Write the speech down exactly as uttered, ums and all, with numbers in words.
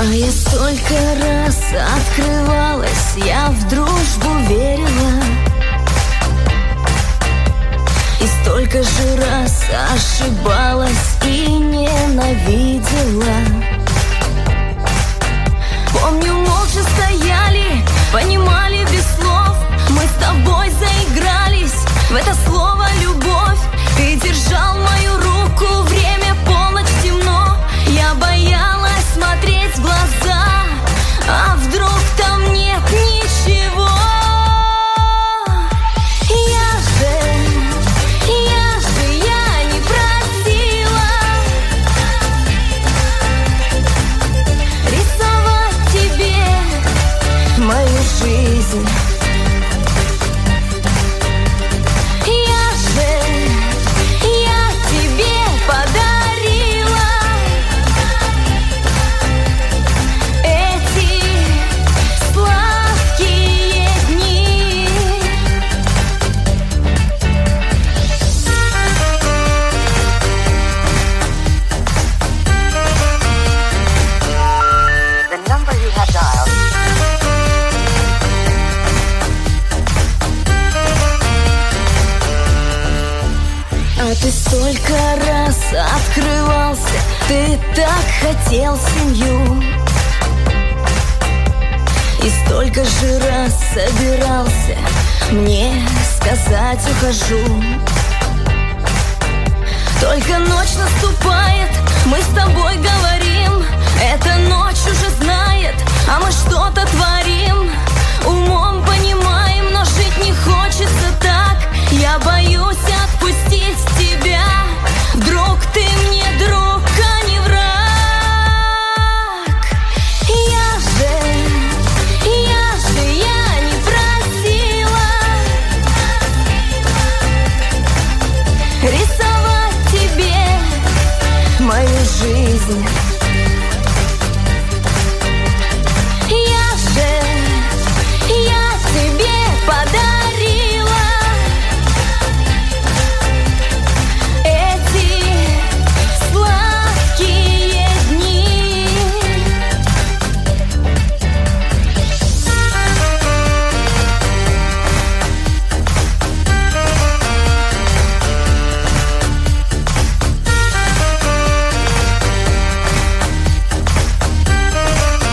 А я столько раз открывалась, я в дружбу верила, и столько же раз ошибалась и ненавидела. Помню, молча стояли, понимали без слов. Мы с тобой заигрались в это слово «любовь». Ты держал мою руку, время полночь, темно. Я боялась смотреть в глаза, а вдруг там нет ничего. Я же, я же, я не просила рисовать тебе мою жизнь. Ты столько раз открывался, ты так хотел семью, и столько же раз собирался мне сказать ухожу. Только ночь наступает, мы с тобой говорим, эта ночь уже знает, а мы что-то творим. Умом понимаем, но жить не хочется так. Я боюсь отпустить тебя. Вдруг ты мне друг, а не враг. Я же, я же, я не просила рисовать тебе мою жизнь.